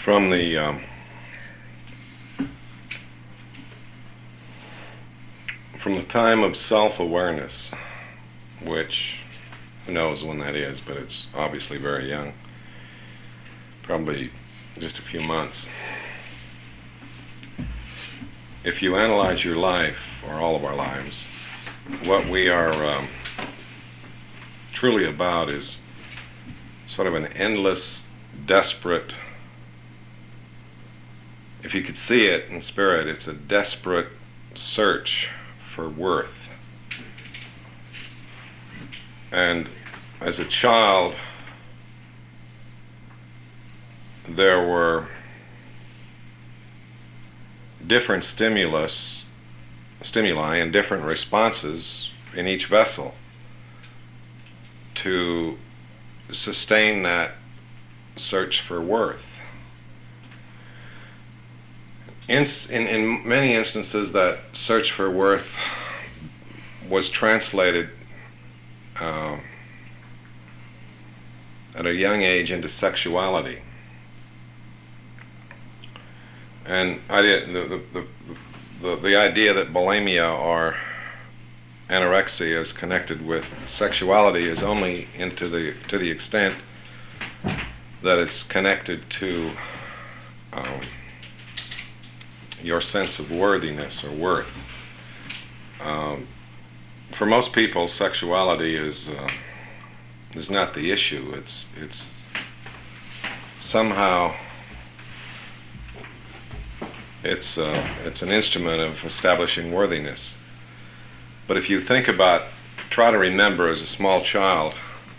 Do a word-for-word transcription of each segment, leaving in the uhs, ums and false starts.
from the um, from the time of self-awareness, which who knows when that is, but it's obviously very young, probably just a few months. If you analyze your life, or all of our lives, what we are um, truly about is sort of an endless, desperate, if you could see it in spirit, it's a desperate search for worth. And as a child, there were different stimulus, stimuli and different responses in each vessel to sustain that search for worth. In, in, in many instances, that search for worth was translated uh, at a young age into sexuality. And I did, the, the, the, the idea that bulimia or anorexia is connected with sexuality is only into the to the extent that it's connected to um, your sense of worthiness or worth. Um, for most people, sexuality is uh, is not the issue. It's it's somehow it's uh, it's an instrument of establishing worthiness. But if you think about, try to remember as a small child,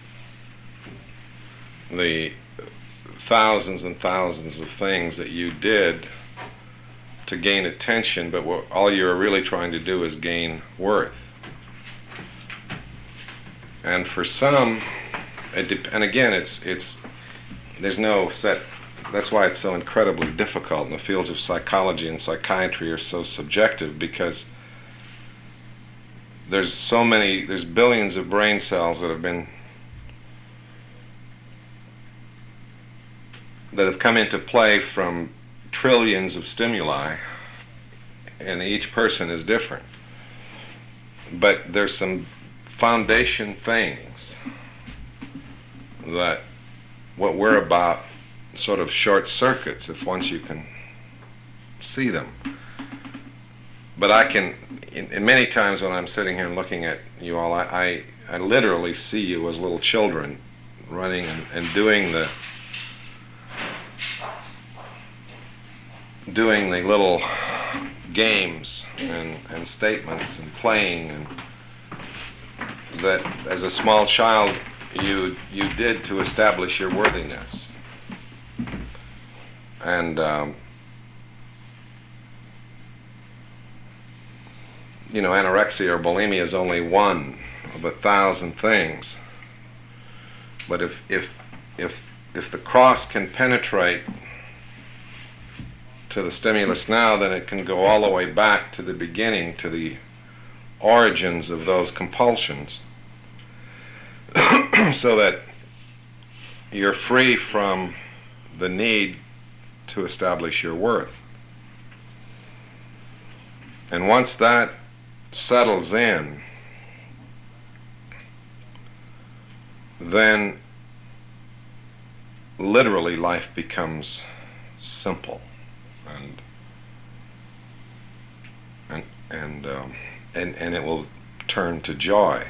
the thousands and thousands of things that you did to gain attention, but what, all you're really trying to do is gain worth. And for some, it de- and again, it's it's there's no set. That's why it's so incredibly difficult. And the fields of psychology and psychiatry are so subjective, because there's so many, there's billions of brain cells that have been, that have come into play from trillions of stimuli, and each person is different. But there's some foundation things that what we're about sort of short circuits if once you can see them. But I can, in, in many times when I'm sitting here and looking at you all, I, I, I literally see you as little children running and, and doing the doing the little games and, and statements and playing, and that as a small child you you did to establish your worthiness. And um, you know, anorexia or bulimia is only one of a thousand things. But if if if if the cross can penetrate to the stimulus now, then it can go all the way back to the beginning, to the origins of those compulsions, so that you're free from the need to establish your worth. And once that settles in, then literally life becomes simple, and and and um, and and it will turn to joy.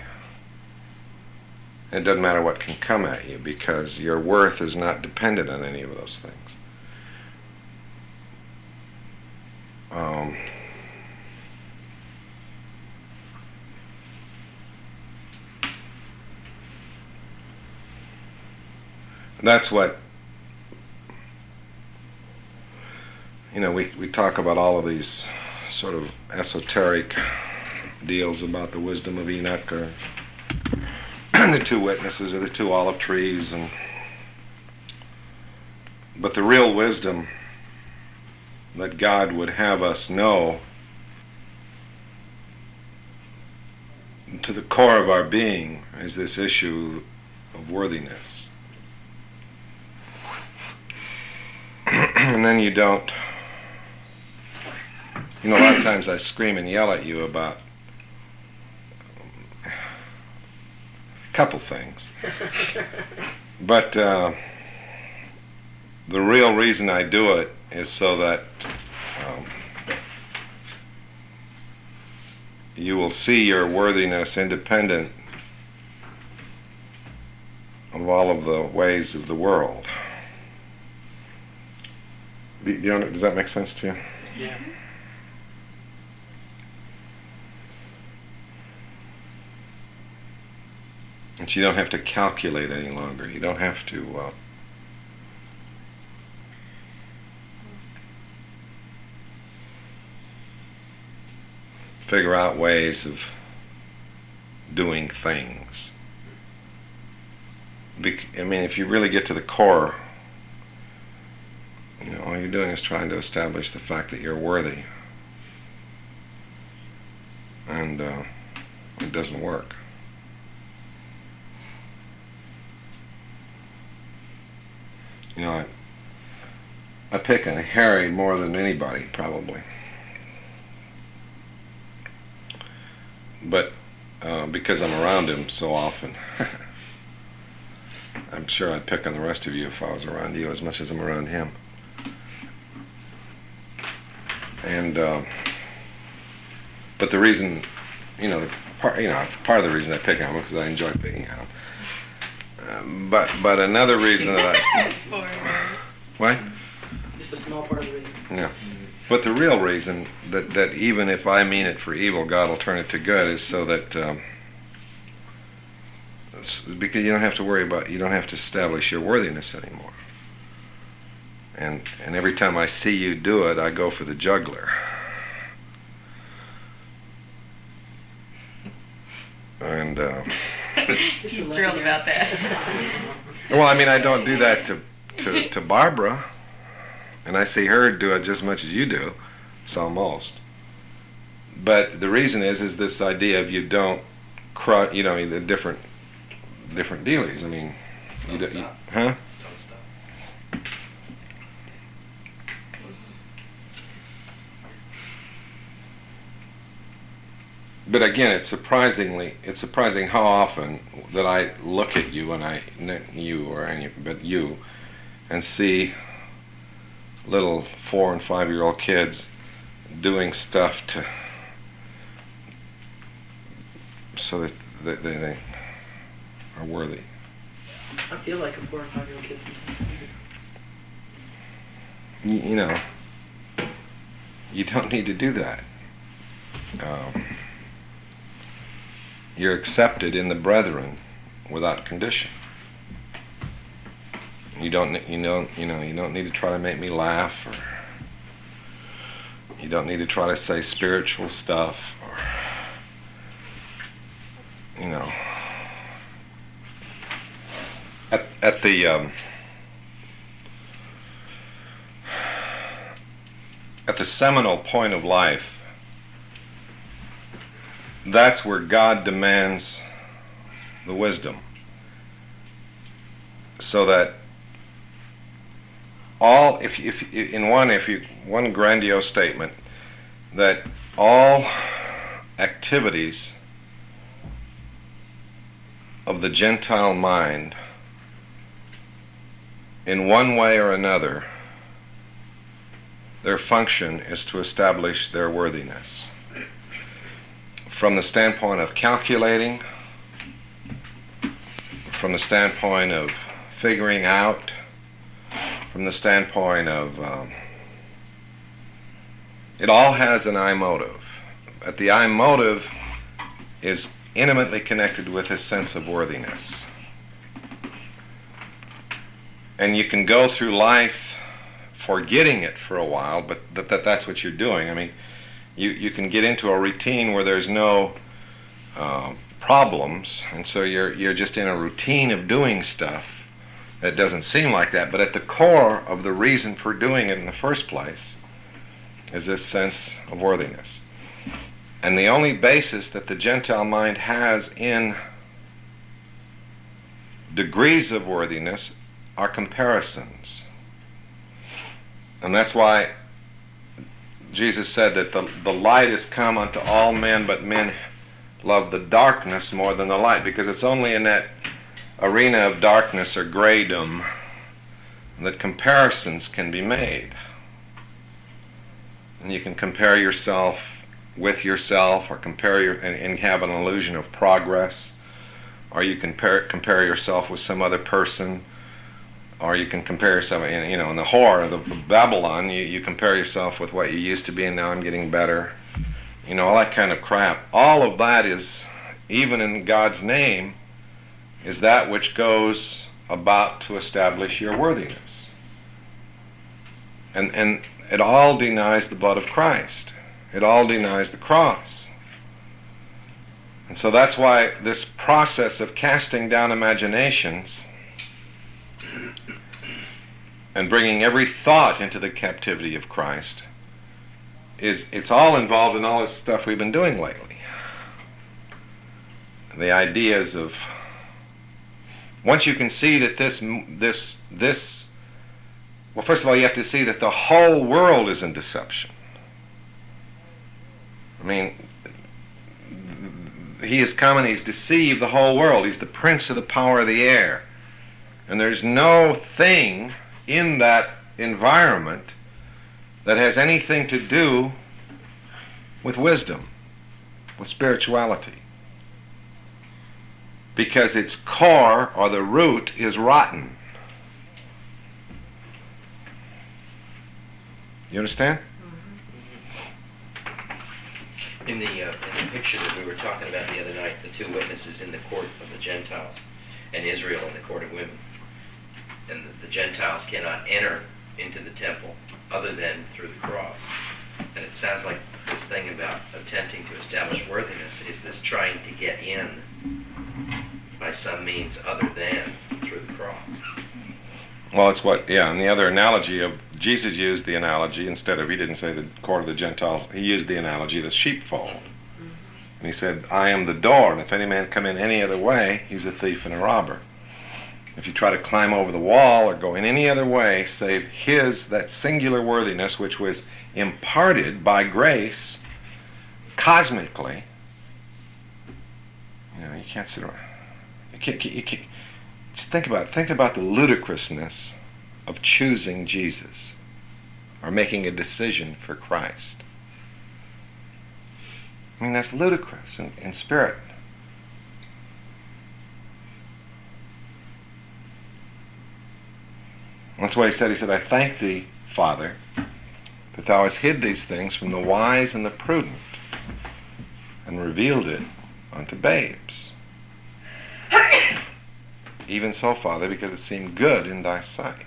It doesn't matter what can come at you, because your worth is not dependent on any of those things. Um, that's what, you know, we, we talk about all of these sort of esoteric deals about the wisdom of Enoch, or the two witnesses, or the two olive trees, and but the real wisdom that God would have us know to the core of our being is this issue of worthiness. And then you don't, you know, a lot of times I scream and yell at you about a couple things. But uh, the real reason I do it is so that um, you will see your worthiness independent of all of the ways of the world. You know, does that make sense to you? Yeah. And you don't have to calculate any longer. You don't have to uh, figure out ways of doing things. Bec- I mean, if you really get to the core, you know, all you're doing is trying to establish the fact that you're worthy. And uh, it doesn't work. You know, I, I pick on Harry more than anybody, probably. But uh, because I'm around him so often, I'm sure I'd pick on the rest of you if I was around you as much as I'm around him. And uh, but the reason, you know, part, you know, part of the reason I pick on him is because I enjoy picking on him. Um, but but another reason that I what? Just a small part of the reason. Yeah. But the real reason that, that even if I mean it for evil, God will turn it to good is so that um, because you don't have to worry about, you don't have to establish your worthiness anymore. And and every time I see you do it, I go for the juggler. And uh, he's thrilled about that. Well, I mean, I don't do that to, to, to Barbara. And I see her do it just as much as you do, so almost. But the reason is, is this idea of you don't, cru- you know, the different, different dealies. I mean, Don't you do, stop. you, huh? Don't stop. But again, it's surprisingly, it's surprising how often that I look at you and I, you or any, but you, and see little four and five year old kids doing stuff to so that they, they, they are worthy. I feel like a four or five year old kid sometimes. You, you know, you don't need to do that. Um, you're accepted in the brethren without condition. You don't, you don't, you know, you don't need to try to make me laugh, or you don't need to try to say spiritual stuff, or you know. At at the um, at the seminal point of life, that's where God demands the wisdom, so that all, if, if in one, if you, one grandiose statement, that all activities of the Gentile mind, in one way or another, their function is to establish their worthiness. From the standpoint of calculating, from the standpoint of figuring out, from the standpoint of, um, it all has an I motive. But the I motive is intimately connected with his sense of worthiness. And you can go through life forgetting it for a while, but that, that that's what you're doing. I mean, you, you can get into a routine where there's no uh, problems, and so you're you're just in a routine of doing stuff that doesn't seem like that, but at the core of the reason for doing it in the first place is this sense of worthiness. And the only basis that the Gentile mind has in degrees of worthiness are comparisons. And that's why Jesus said that the, the light is come unto all men, but men love the darkness more than the light, because it's only in that arena of darkness or graydom that comparisons can be made. And you can compare yourself with yourself, or compare your and, and have an illusion of progress, or you can compare, compare yourself with some other person, or you can compare yourself, in, you know, in the horror of the Babylon, you, you compare yourself with what you used to be, and now I'm getting better. You know, all that kind of crap. All of that is, even in God's name, is that which goes about to establish your worthiness. And, and it all denies the blood of Christ. It all denies the cross. And so that's why this process of casting down imaginations and bringing every thought into the captivity of Christ is, it's all involved in all this stuff we've been doing lately. The ideas of, once you can see that this, this, this, well, first of all, you have to see that the whole world is in deception. I mean, he has come and he's deceived the whole world. He's the prince of the power of the air. And there's no thing in that environment that has anything to do with wisdom, with spirituality. Because its core, or the root, is rotten. You understand? In the, uh, in the picture that we were talking about the other night, the two witnesses in the court of the Gentiles, and Israel in the court of women, and the, the Gentiles cannot enter into the temple other than through the cross. And it sounds like this thing about attempting to establish worthiness is this trying to get in by some means other than through the cross. Well, it's what, yeah, and the other analogy of, Jesus used the analogy, instead of, he didn't say the court of the Gentiles, he used the analogy of the sheepfold. And he said, I am the door, and if any man come in any other way, he's a thief and a robber. If you try to climb over the wall or go in any other way, save his, that singular worthiness, which was imparted by grace, cosmically, you know, you can't sit around. You can't, you can't, just think about it. Think about the ludicrousness of choosing Jesus, or making a decision for Christ. I mean, that's ludicrous in, in spirit. That's why he said, he said, I thank thee, Father, that thou hast hid these things from the wise and the prudent, and revealed it unto babes. Even so, Father, because it seemed good in thy sight.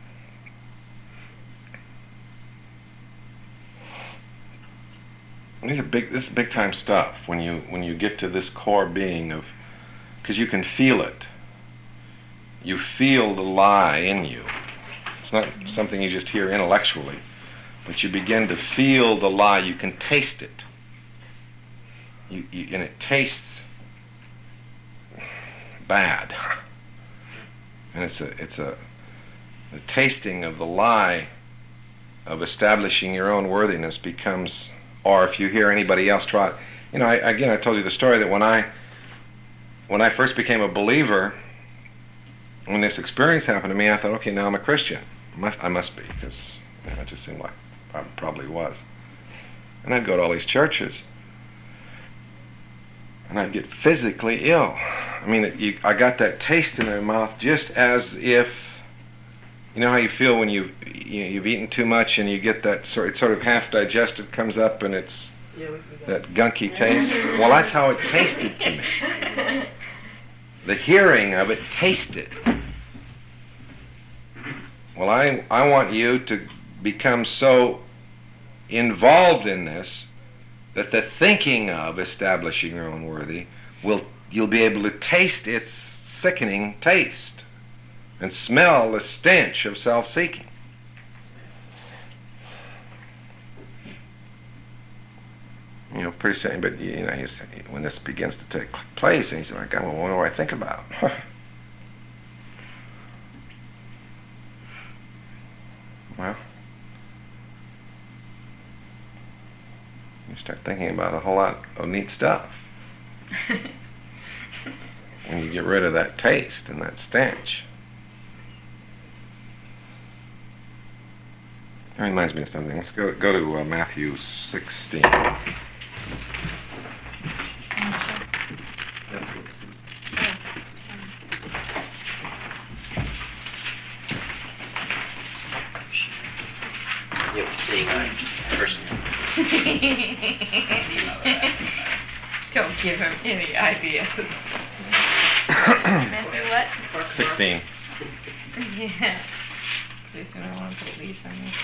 These are big. This is big time stuff. When you when you get to this core being of, because you can feel it. You feel the lie in you. It's not something you just hear intellectually, but you begin to feel the lie. You can taste it. You, you and it tastes bad. And it's a it's a the tasting of the lie of establishing your own worthiness becomes. Or if you hear anybody else try it, you know, I, again, I told you the story that when I, when I first became a believer, when this experience happened to me, I thought, okay, now I'm a Christian. I must, I must be, because you know, it just seemed like I probably was. And I'd go to all these churches, and I'd get physically ill. I mean, it, you, I got that taste in my mouth just as if, you know how you feel when you, you you've eaten too much and you get that sort, it's sort of half digested, comes up and it's Yeah, we forgot. that gunky taste. Well, that's how it tasted to me. The hearing of it tasted. Well, I I want you to become so involved in this that the thinking of establishing your own worthy will you'll be able to taste its sickening taste. And smell the stench of self-seeking. You know, pretty soon, but you know, he's, when this begins to take place, and he's like, "God, well, what do I think about?" Well, start thinking about a whole lot of neat stuff. And you get rid of that taste and that stench. That reminds me of something. Let's go go to uh, Matthew sixteen. You have a seeing eye person. Don't give him any ideas. Matthew what? sixteen. Yeah. Pretty soon I want to put a leash on this.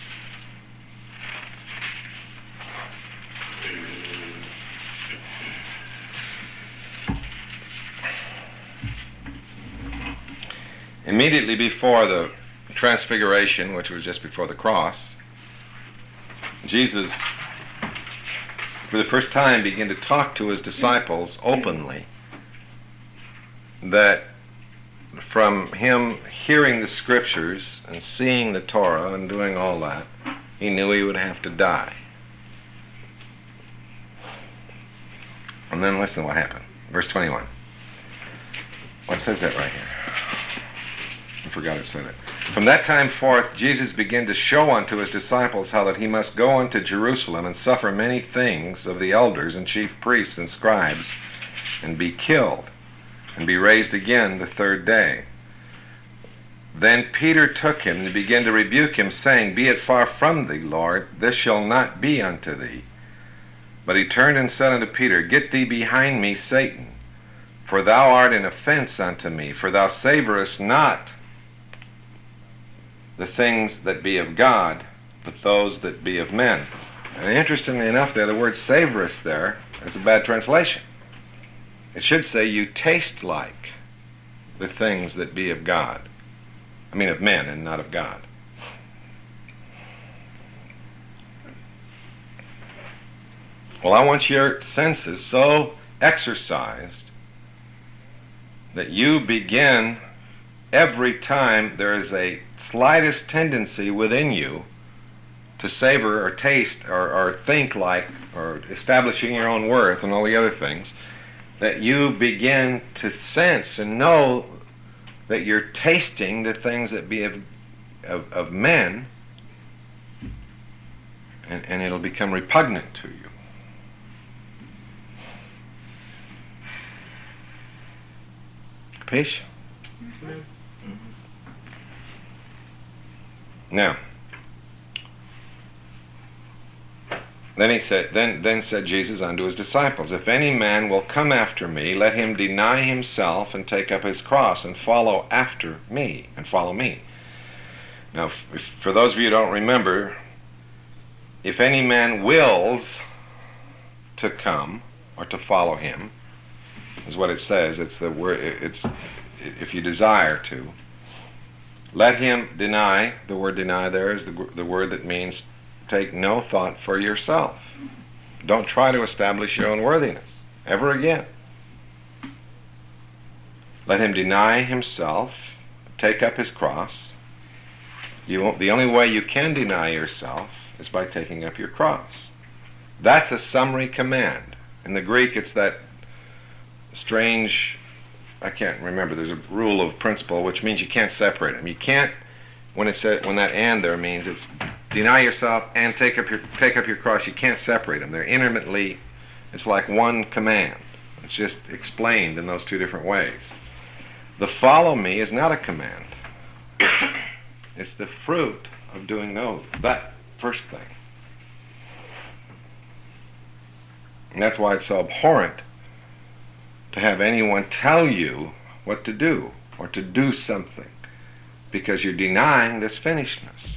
Immediately before the Transfiguration, which was just before the cross, Jesus, for the first time, began to talk to his disciples openly, that from him hearing the scriptures and seeing the Torah and doing all that, he knew he would have to die. And then listen to what happened. Verse twenty-one. What says that right here? I forgot it said it. From that time forth, Jesus began to show unto his disciples how that he must go unto Jerusalem and suffer many things of the elders and chief priests and scribes, and be killed, and be raised again the third day. Then Peter took him and began to rebuke him, saying, Be it far from thee, Lord, this shall not be unto thee. But he turned and said unto Peter, Get thee behind me, Satan, for thou art an offense unto me, for thou savorest not the things that be of God, but those that be of men. And interestingly enough, there, the word savorest there is a bad translation. It should say, you taste like the things that be of God. I mean of men and not of God. Well, I want your senses so exercised that you begin, every time there is a slightest tendency within you to savor or taste or, or think like, or establishing your own worth and all the other things, that you begin to sense and know that you're tasting the things that be of, of, of men, and, and it'll become repugnant to you. Capiche? Mm-hmm. Now, then he said, then, then said Jesus unto his disciples, If any man will come after me, let him deny himself and take up his cross and follow after me, and follow me. Now, if, for those of you who don't remember, if any man wills to come or to follow him, is what it says. It's the word. It's if you desire to. Let him deny. The word deny there is the, the word that means take no thought for yourself. Don't try to establish your own worthiness ever again. Let him deny himself, take up his cross. You won't, the only way you can deny yourself is by taking up your cross. That's a summary command. In the Greek, it's that strange, I can't remember, there's a rule of principle which means you can't separate them. You can't, when it said, when that and there means it's deny yourself and take up your take up your cross, you can't separate them. They're intermittently, it's like one command. It's just explained in those two different ways. The follow me is not a command. It's the fruit of doing those, that first thing. And that's why it's so abhorrent to have anyone tell you what to do or to do something, because you're denying this finishedness.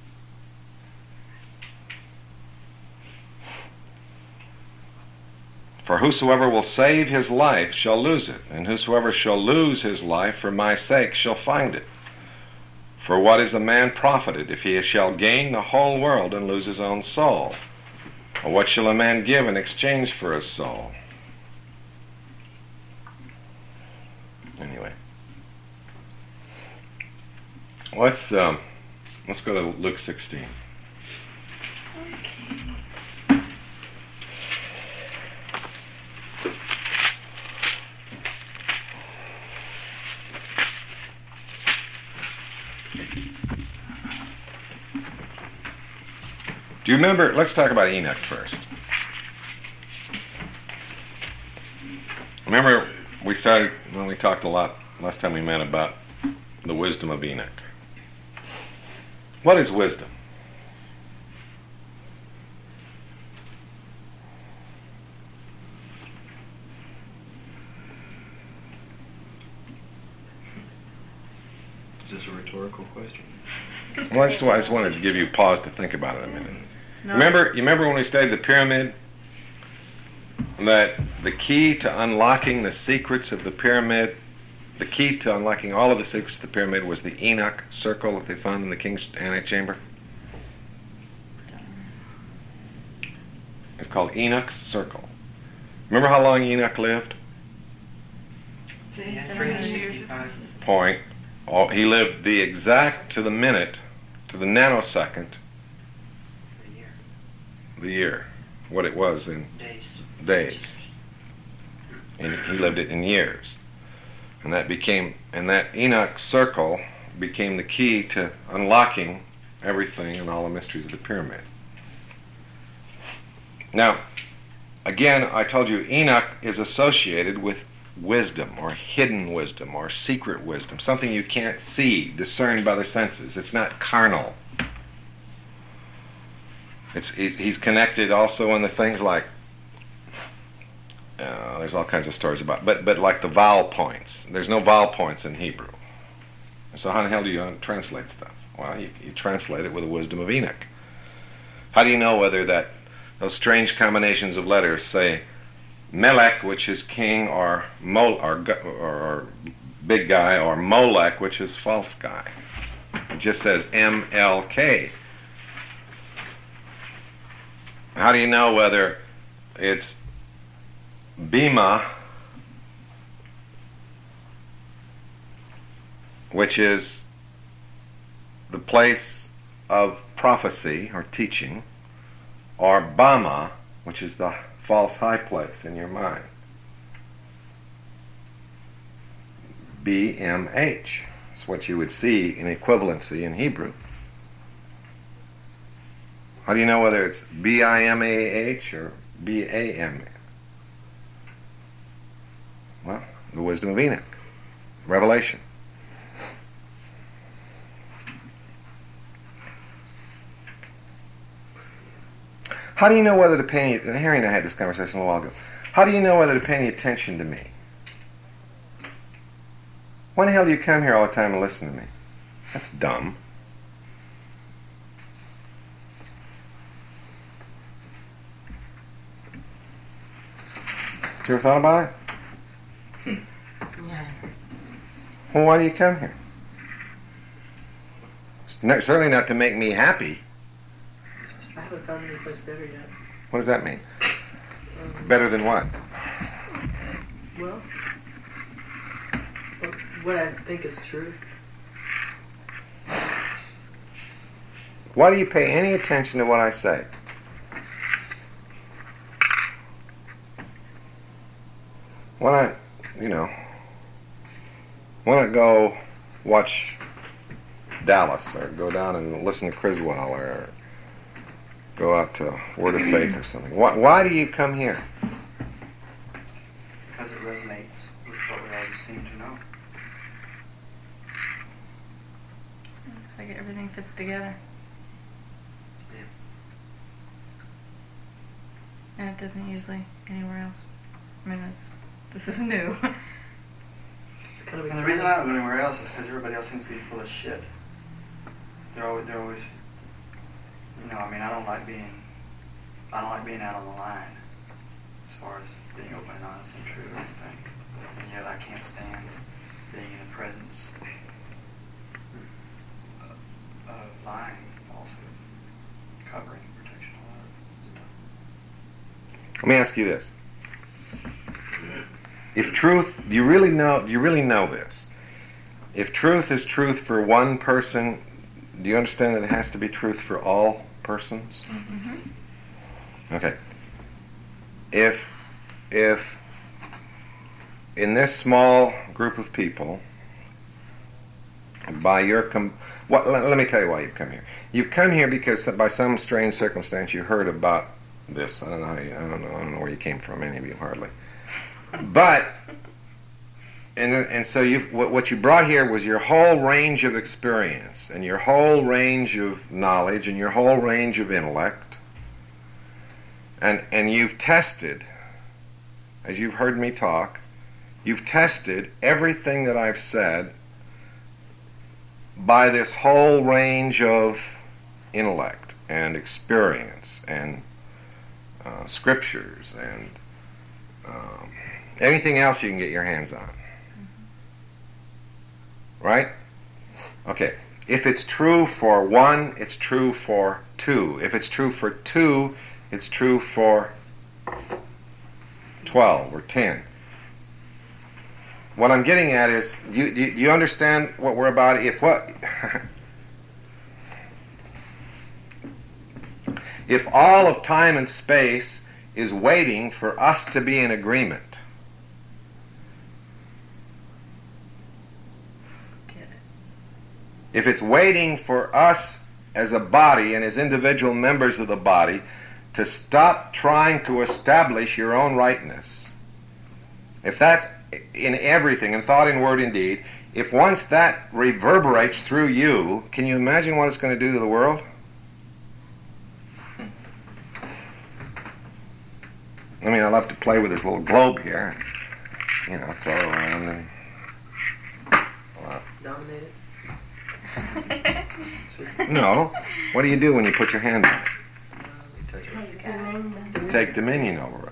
For whosoever will save his life shall lose it, and whosoever shall lose his life for my sake shall find it. For what is a man profited if he shall gain the whole world and lose his own soul? Or what shall a man give in exchange for his soul? Anyway, let's um, let's go to Luke sixteen. Do you remember? Let's talk about Enoch first. Remember, we started when we talked a lot last time we met about the wisdom of Enoch. What is wisdom? Is this a rhetorical question? Well, I just, I just wanted to give you a pause to think about it a minute. No. Remember, you remember when we studied the pyramid? That the key to unlocking the secrets of the pyramid, the key to unlocking all of the secrets of the pyramid was the Enoch circle that they found in the king's antechamber. It's called Enoch's circle. Remember how long Enoch lived? Yeah, three hundred years. sixty-five. Point. Oh, he lived the exact to the minute, to the nanosecond, A year. the year, what it was in Days. days. And he lived it in years. And that became, and that Enoch circle became the key to unlocking everything and all the mysteries of the pyramid. Now, again, I told you Enoch is associated with wisdom or hidden wisdom or secret wisdom, something you can't see, discerned by the senses. It's not carnal. It's, it, he's connected also in the things like, uh, there's all kinds of stories about, but but like the vowel points. There's no vowel points in Hebrew. So how the hell do you uh, translate stuff? Well, you, you translate it with the wisdom of Enoch. How do you know whether that those strange combinations of letters say Melech, which is king, or Mol, or, or, or big guy, or Molech, which is false guy? It just says M L K. How do you know whether it's Bima, which is the place of prophecy or teaching, or Bama, which is the false high place in your mind? B M H is what you would see in equivalency in Hebrew. How do you know whether it's B I M A H or B A M? Well, the wisdom of Enoch, revelation. How do you know whether to pay any, Harry and I had this conversation a while ago. How do you know whether to pay any attention to me? Why the hell do you come here all the time and listen to me? That's dumb. You ever thought about it? Yeah. Well, why do you come here? It's not, certainly not to make me happy. I haven't found any place better yet. What does that mean? Um, Better than what? Well, what- what I think is true. Why do you pay any attention to what I say? Why not, you know, why not go watch Dallas or go down and listen to Criswell or go out to Word of Faith or something? Why, why do you come here? Because it resonates with what we already seem to know. It's like everything fits together. Yeah. And it doesn't usually anywhere else. I mean, it's, this is new. Kind of And the reason I don't go anywhere else is because everybody else seems to be full of shit. They're always, they're always, you know, I mean, I don't like being, I don't like being out on the line as far as being open and honest and true or anything. And yet I can't stand being in the presence of, of lying, falsehood, covering, protection, all that stuff. Let me ask you this. If truth, you really know, you really know this. If truth is truth for one person, do you understand that it has to be truth for all persons? Mm-hmm. Okay. If, if in this small group of people, by your com- What, let, let me tell you why you've come here. You've come here because by some strange circumstance you heard about this. I don't know. How you, I don't know. I don't know where you came from. Any of you hardly. But and and so you what, what you brought here was your whole range of experience and your whole range of knowledge and your whole range of intellect. And and you've tested, as you've heard me talk, you've tested everything that I've said by this whole range of intellect and experience and uh, scriptures and um, anything else you can get your hands on. Right? Okay. If it's true for one, it's true for two. If it's true for two, it's true for twelve or ten. What I'm getting at is, you, you, you understand what we're about? If what, if all of time and space is waiting for us to be in agreement, if it's waiting for us as a body and as individual members of the body to stop trying to establish your own rightness, if that's in everything, in thought, in word, in deed, if once that reverberates through you, can you imagine what it's going to do to the world? I mean, I love to play with this little globe here, you know, throw it around and well, Dominate it. no. What do you do when you put your hand on it? Touch it. Take dominion over it.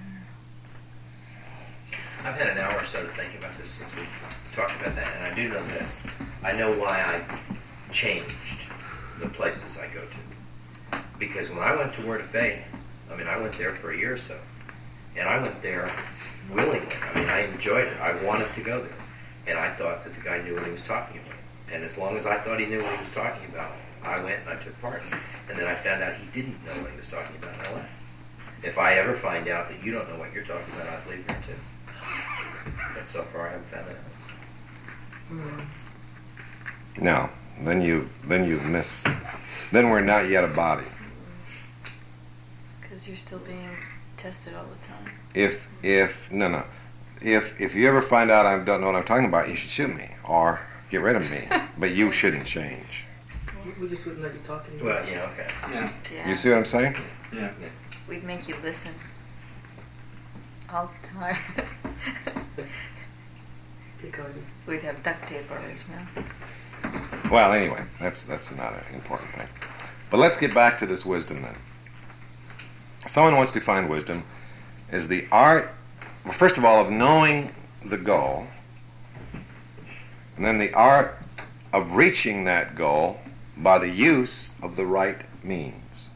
I've had an hour or so to think about this since we talked about that, and I do know this. I know why I changed the places I go to. Because when I went to Word of Faith, I mean, I went there for a year or so, and I went there willingly. I mean, I enjoyed it. I wanted to go there, and I thought that the guy knew what he was talking about. And as long as I thought he knew what he was talking about, I went and I took part. And then I found out he didn't know what he was talking about, and I left. If I ever find out that you don't know what you're talking about, I'd leave there too. But so far, I haven't found that out. Mm. No. Then you then you miss. Then we're not yet a body. Because you're still being tested all the time. If if no no, if if you ever find out I don't know what I'm talking about, you should shoot me or get rid of me. But you shouldn't change. We- We just wouldn't let you talk anymore. Well, yeah, okay. So Yeah. Yeah. You see what I'm saying? Yeah. We'd make you listen all the time. Pick on you. We'd have duct tape over his mouth. Well, anyway, that's that's not an important thing. But let's get back to this wisdom then. Someone wants to find wisdom as the art, well, first of all, of knowing the goal, and then the art of reaching that goal by the use of the right means.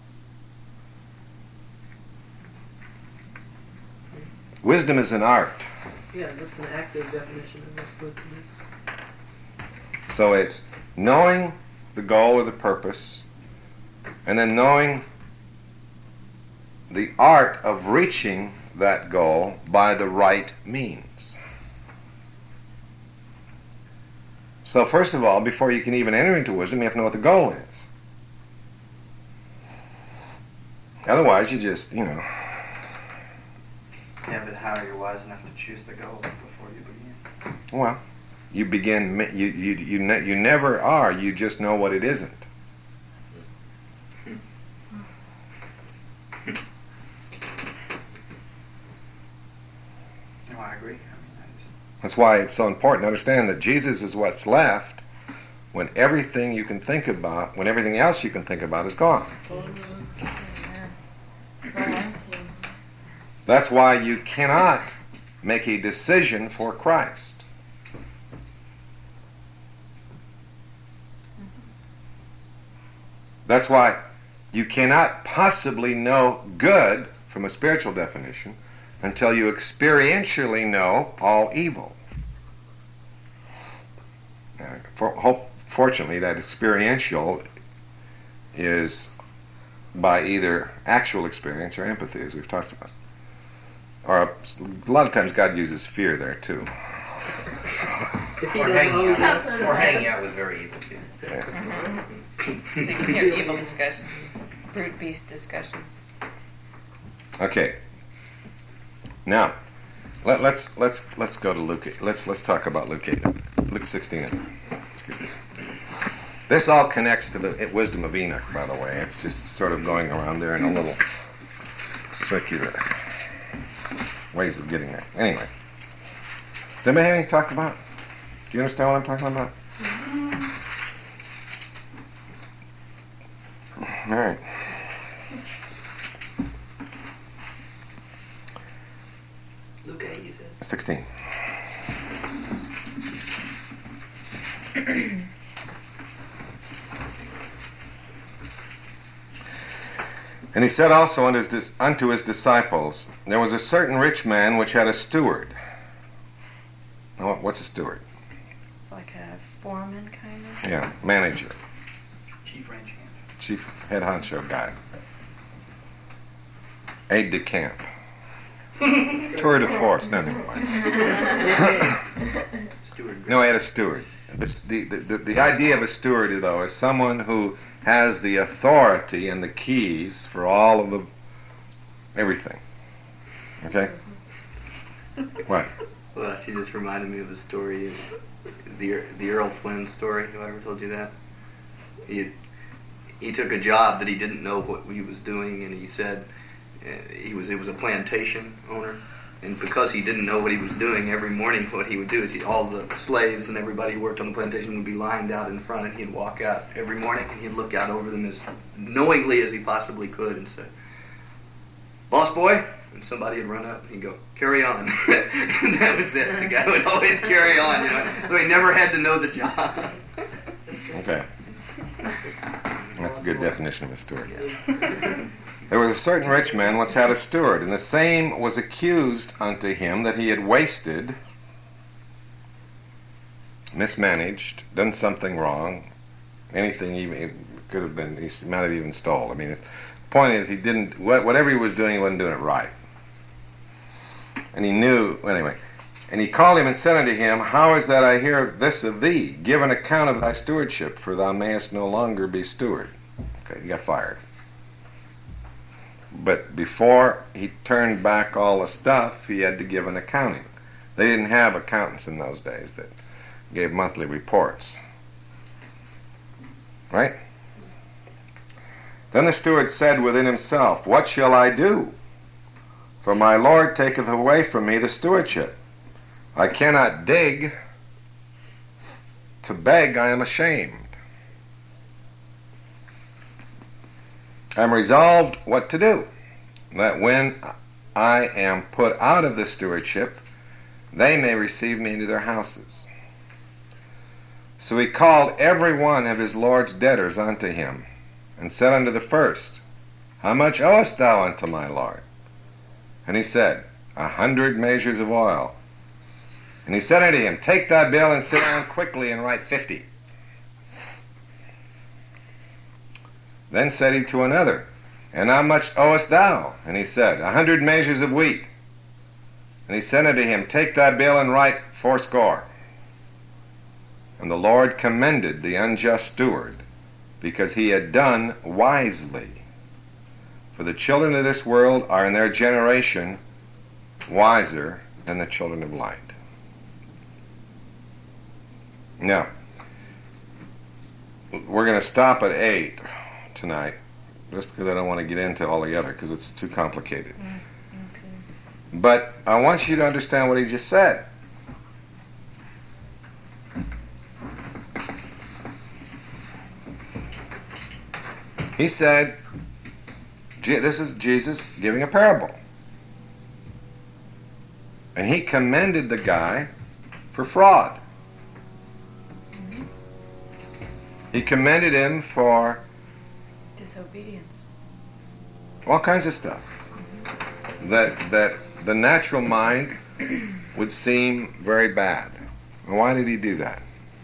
Wisdom is an art. Yeah, that's an active definition of what wisdom is. So it's knowing the goal or the purpose, and then knowing the art of reaching that goal by the right means. So first of all, before you can even enter into wisdom, you have to know what the goal is. Otherwise, you just, you know... Yeah, but how are you wise enough to choose the goal before you begin? Well, you begin, you, you, you, ne- you never are, you just know what it isn't. No, I agree. I mean, I just, That's why it's so important to understand that Jesus is what's left when everything you can think about, when everything else you can think about is gone. That's why you cannot make a decision for Christ. That's why you cannot possibly know good from a spiritual definition until you experientially know all evil. Uh, for, hope, fortunately, that experiential is by either actual experience or empathy, as we've talked about. Or a, a lot of times God uses fear there too. If he Or doesn't hanging always out, have or hanging out with very evil people. So you can hear evil discussions, brute beast discussions. Okay. Now, let, let's let's let's go to Luke. Let's let's talk about Luke eight, Luke sixteen. Excuse me. This all connects to the wisdom of Enoch, by the way. It's just sort of going around there in a little circular ways of getting there. Anyway, does anybody have anything to talk about? Do you understand what I'm talking about? All right. Luke eight, you said. sixteen. And he said also unto his, dis- unto his disciples, there was a certain rich man which had a steward. Now, what- what's a steward? It's like a foreman, kind of. Yeah, manager, Chief ranch hand. chief head honcho guy, aide de camp, tour de force. No, never mind. Steward. No, I had a steward. The, the, the, the idea of a steward, though, is someone who has the authority and the keys for all of the everything. Okay? What? Well, she just reminded me of a story, the the Earl Flynn story. Have I ever told you that? He he took a job that he didn't know what he was doing, and he said uh, he was it was a plantation owner, and because he didn't know what he was doing, every morning what he would do is he, all the slaves and everybody who worked on the plantation would be lined out in front, and he'd walk out every morning and he'd look out over them as knowingly as he possibly could and say, "Boss boy." And somebody would run up and he'd go, "Carry on." And that was it. The guy would always carry on, you know. So he never had to know the job. Okay. That's a good definition of a steward. There was a certain rich man which had a steward, and the same was accused unto him that he had wasted, mismanaged, done something wrong, anything even, it could have been, he might have even stole. I mean, the point is he didn't, whatever he was doing, he wasn't doing it right. And he knew, anyway, and he called him and said unto him, How is that I hear this of thee? Give an account of thy stewardship, for thou mayest no longer be steward. Okay, he got fired. But before he turned back all the stuff, he had to give an accounting. They didn't have accountants in those days that gave monthly reports. Right? Then the steward said within himself, What shall I do? For my Lord taketh away from me the stewardship. I cannot dig. To beg I am ashamed. I am resolved what to do, that when I am put out of the stewardship, they may receive me into their houses. So he called every one of his Lord's debtors unto him, and said unto the first, How much owest thou unto my Lord? And he said, A hundred measures of oil. And he said unto him, Take thy bill and sit down quickly and write fifty. Then said he to another, And how much owest thou? And he said, A hundred measures of wheat. And he said unto him, Take thy bill and write fourscore. And the Lord commended the unjust steward, because he had done wisely. For the children of this world are in their generation wiser than the children of light. Now, we're going to stop at eight tonight, just because I don't want to get into all the other, because it's too complicated. Mm, okay. But I want you to understand what he just said. He said, this is Jesus giving a parable. And he commended the guy for fraud. He commended him for Disobedience. all kinds of stuff that that the natural mind would seem very bad. And why did he do that?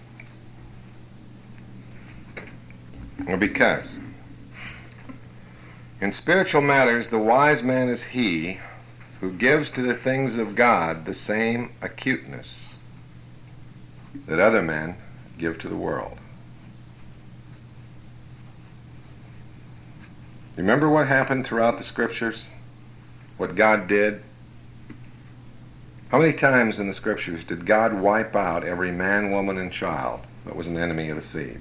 Well, because in spiritual matters, the wise man is he who gives to the things of God the same acuteness that other men give to the world. Remember what happened throughout the scriptures? What God did? How many times in the scriptures did God wipe out every man, woman, and child that was an enemy of the seed?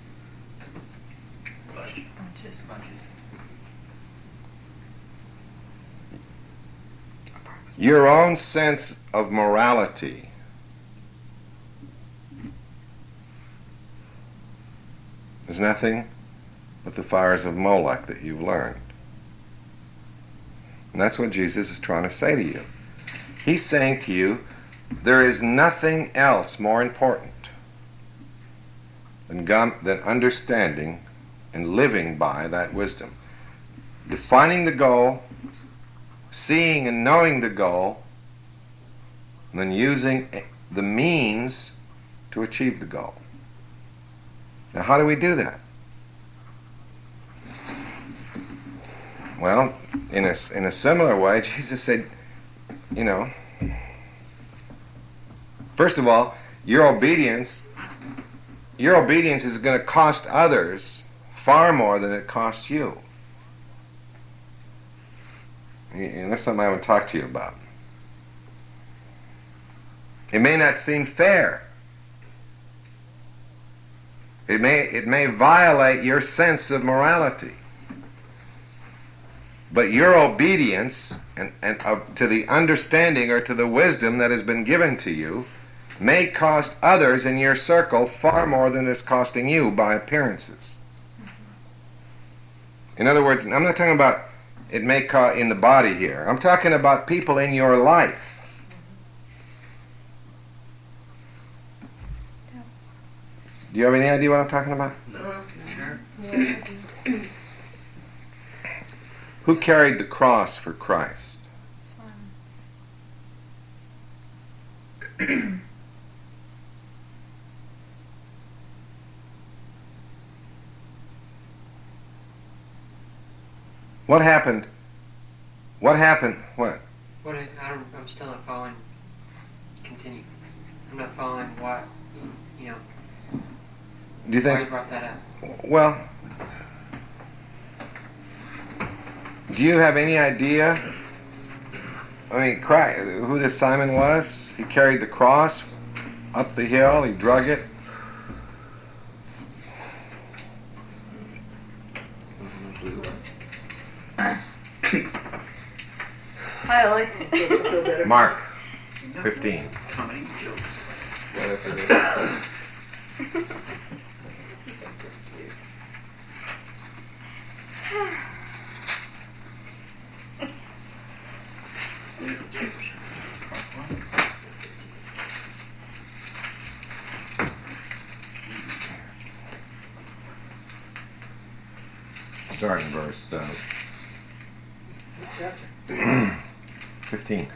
Bunches. Your own sense of morality is nothing but the fires of Molech that you've learned. And that's what Jesus is trying to say to you. He's saying to you, there is nothing else more important than, God, than understanding and living by that wisdom. Defining the goal, seeing and knowing the goal, and then using the means to achieve the goal. Now, how do we do that? Well, in a, in a similar way, Jesus said, you know, first of all, your obedience, your obedience is going to cost others far more than it costs you. And that's something I want to talk to you about. It may not seem fair. It may, it may violate your sense of morality. But your obedience and, and uh, to the understanding or to the wisdom that has been given to you may cost others in your circle far more than it's costing you by appearances. In other words, I'm not talking about it may cost in the body here. I'm talking about people in your life. Do you have any idea what I'm talking about? Sure. Who carried the cross for Christ? What happened? What happened? What? What? I don't, I'm still not following. Continue. I'm not following what, you know, Do you why you think? brought that up. Well, do you have any idea? I mean, Christ, who this Simon was? He carried the cross up the hill. He drug it. I like it. Mark fifteen. Comedy jokes. Start in verse uh, fifteen.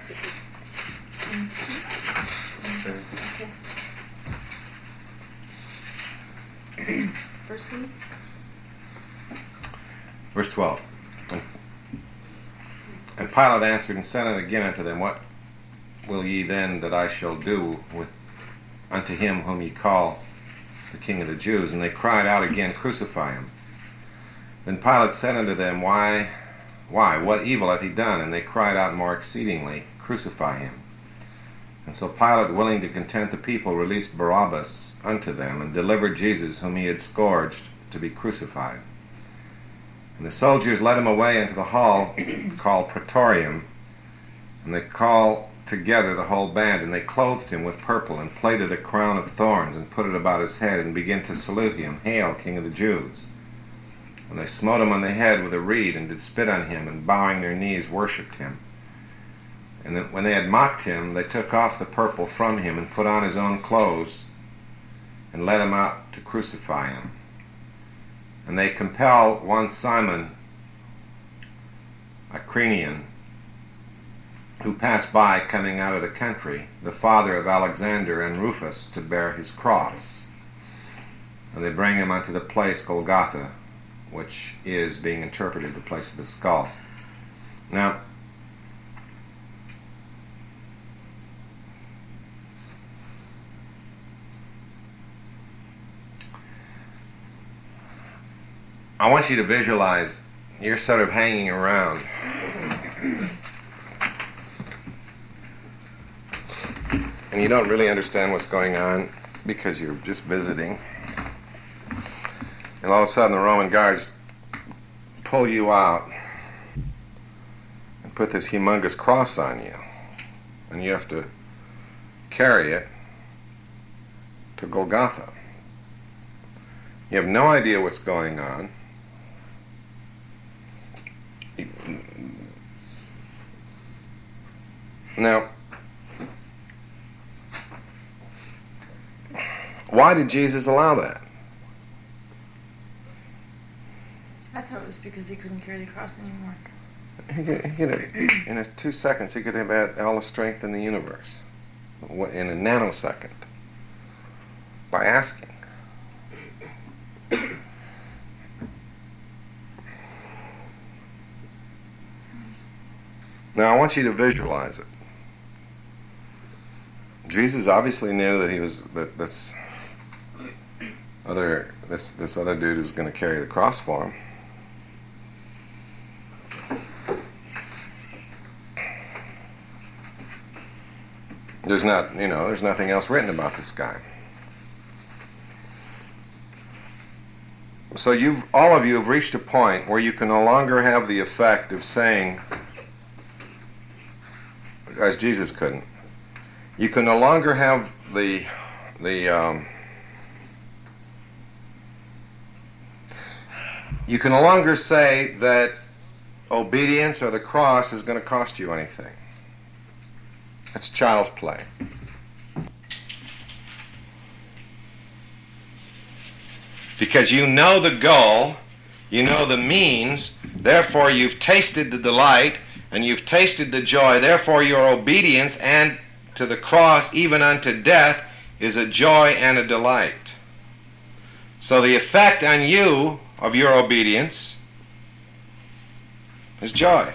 First one? Verse twelve. And Pilate answered and said again unto them, What will ye then that I shall do with unto him whom ye call the King of the Jews? And they cried out again, Crucify him. Then Pilate said unto them, Why, why, what evil hath he done? And they cried out more exceedingly, Crucify him. And so Pilate, willing to content the people, released Barabbas unto them, and delivered Jesus, whom he had scourged, to be crucified. And the soldiers led him away into the hall called Praetorium, and they called together the whole band, and they clothed him with purple, and plaited a crown of thorns, and put it about his head, and began to salute him, Hail, King of the Jews! And they smote him on the head with a reed, and did spit on him, and bowing their knees worshipped him. And then, when they had mocked him, they took off the purple from him, and put on his own clothes, and led him out to crucify him. And they compel one Simon, a Cyrenian, who passed by coming out of the country, the father of Alexander and Rufus, to bear his cross. And they bring him unto the place Golgotha, which is, being interpreted, the place of the skull. Now, I want you to visualize you're sort of hanging around. And you don't really understand what's going on because you're just visiting. And all of a sudden the Roman guards pull you out and put this humongous cross on you. And you have to carry it to Golgotha. You have no idea what's going on. Now, why did Jesus allow that? I thought it was because he couldn't carry the cross anymore. He could, he could, in a two seconds, he could have had all the strength in the universe. In a nanosecond. By asking. Now I want you to visualize it. Jesus obviously knew that he was that this other this this other dude is going to carry the cross for him. There's not, you know, there's nothing else written about this guy. So you've all of you have reached a point where you can no longer have the effect of saying, as Jesus couldn't. You can no longer have the the um, you can no longer say that obedience or the cross is going to cost you anything. It's child's play. Because you know the goal, you know the means, therefore you've tasted the delight and you've tasted the joy, therefore your obedience and to the cross, even unto death, is a joy and a delight. So the effect on you of your obedience is joy.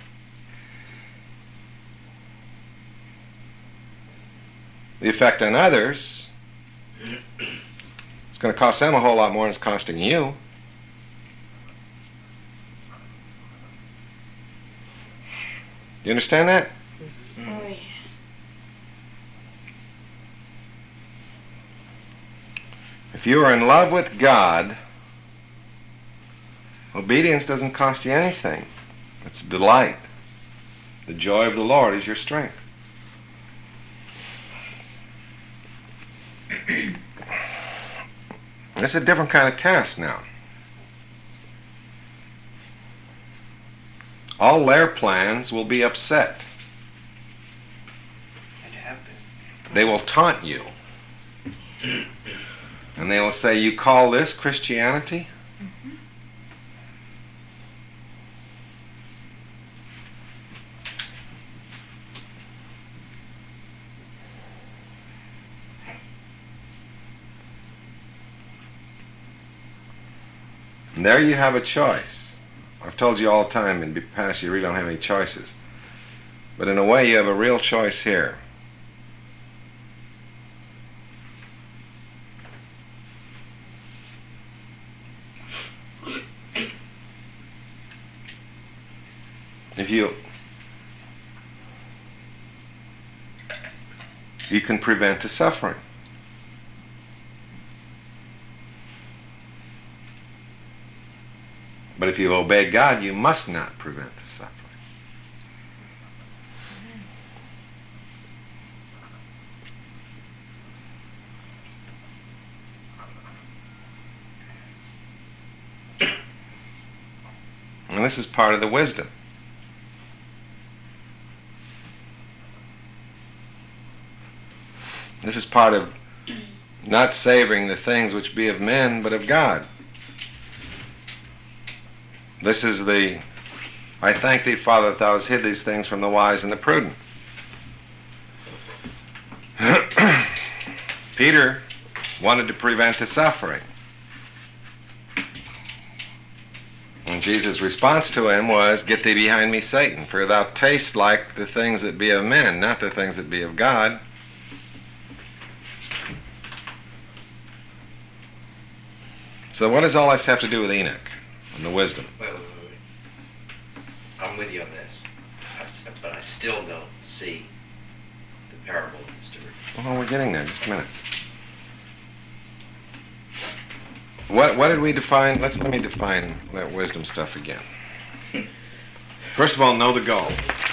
The effect on others, it's going to cost them a whole lot more than it's costing you. You understand that? Oy. If you are in love with God, obedience doesn't cost you anything. It's a delight. The joy of the Lord is your strength. It's a different kind of test now. All their plans will be upset. It happened. They will taunt you. And they will say, you call this Christianity? Mm-hmm. And there you have a choice. I've told you all the time, in the past you really don't have any choices. But in a way you have a real choice here. If you you can prevent the suffering. But if you obey God, you must not prevent the suffering. And this is part of the wisdom. This is part of not savoring the things which be of men, but of God. This is the, I thank thee, Father, that thou hast hid these things from the wise and the prudent. Peter wanted to prevent the suffering. And Jesus' response to him was, get thee behind me, Satan, for thou taste like the things that be of men, not the things that be of God. So what does all this have to do with Enoch? and the wisdom. Wait, wait, wait, wait. I'm with you on this, I- but I still don't see the parable of the steward. Well, we're getting there. Just a minute. What what did we define? Let's let me define that wisdom stuff again. First of all, know the goal.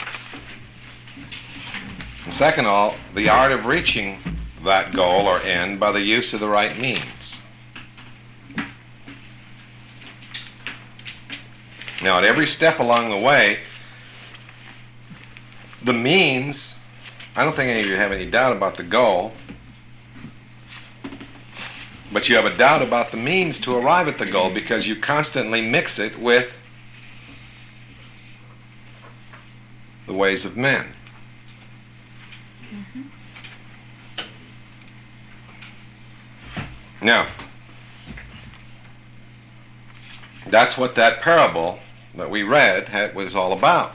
And second of all, the art of reaching that goal or end by the use of the right means. Now, at every step along the way, the means, I don't think any of you have any doubt about the goal, but you have a doubt about the means to arrive at the goal because you constantly mix it with the ways of men. Mm-hmm. Now, that's what that parable that we read had, was all about.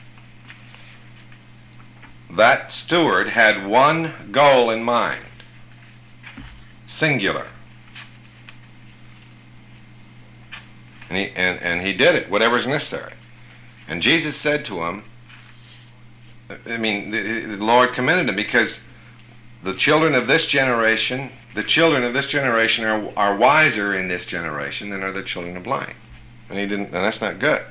That steward had one goal in mind, singular. And he, and, and he did it, whatever's necessary. And Jesus said to him, I mean, the, the Lord commended him because the children of this generation, the children of this generation are, are wiser in this generation than are the children of light. And he didn't, and that's not good.